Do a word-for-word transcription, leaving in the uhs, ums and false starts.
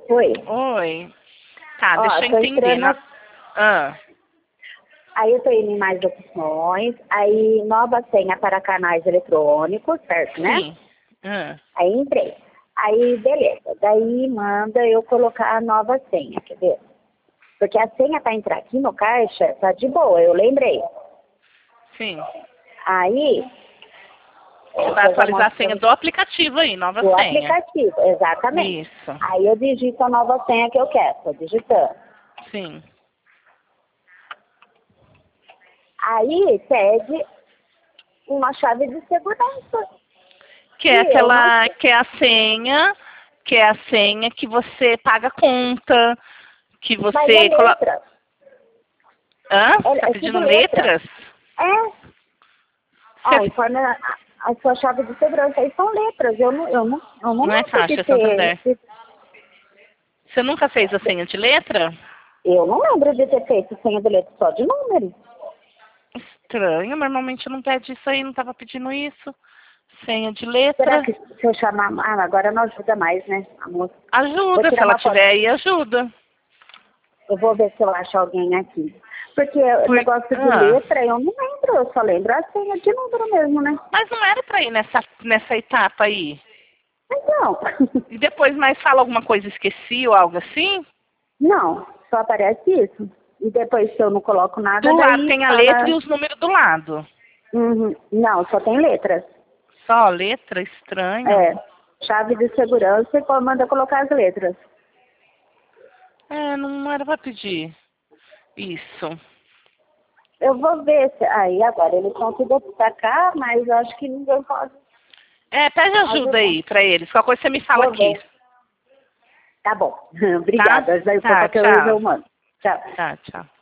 Oi. Oi. Tá, Ó, deixa eu tô entender. entrando... Na... Ah, Aí eu tô indo em mais opções, aí nova senha para canais eletrônicos, certo, né? sim. Ah, Aí entrei. Aí, beleza. Daí manda eu colocar a nova senha, quer ver? Porque a senha para entrar aqui no caixa tá de boa, eu lembrei. sim. Aí... Você vai atualizar a senha do aplicativo aí, nova Do senha. aplicativo, exatamente. Isso. Aí eu digito a nova senha que eu quero, tô digitando. Sim. Aí pede uma chave de segurança. Que é E eu não aquela, sei. que é a senha, que é a senha que você paga a conta, que Mas é você coloca... letra. Hã? Você tá É, é pedindo tudo letra. letras? É. Ó, Você... informe a, a sua chave de segurança. Aí são letras. Eu não, eu não, eu não Não é lembro de Caixa, é ter. Santander. Você nunca fez a senha de letra? Eu não lembro de ter feito senha de letra só de número. Estranho, normalmente não pede isso aí, não tava pedindo isso. Senha de Será letra. que se eu chamar. Ah, agora não ajuda mais, né, a moça? Vou Ajuda, se tirar ela uma foto. tiver aí, ajuda. Eu vou ver se eu acho alguém aqui. Porque o Por... negócio de Ah, letra eu não lembro, eu só lembro a senha de número mesmo, né? mas não era pra ir nessa, nessa etapa aí. Mas não. E depois mais fala alguma coisa, esqueci ou algo assim? Não, só aparece isso. E depois se eu não coloco nada, Do lado daí tem a letra e fala. os números do lado. Uhum. Não, só tem letras. Só letra, estranho. É. Chave de segurança e manda colocar as letras. É, não era pra pedir isso. Eu vou ver se. Aí agora eles estão tudo pra cá, mas eu acho que ninguém pode É, pede ajuda ajudar. aí pra eles. Qualquer coisa você me fala Vou aqui. ver. Tá bom. Tá? Obrigada. Daí Tá, qualquer coisa tchau. eu mando. Tchau. Tá, tchau.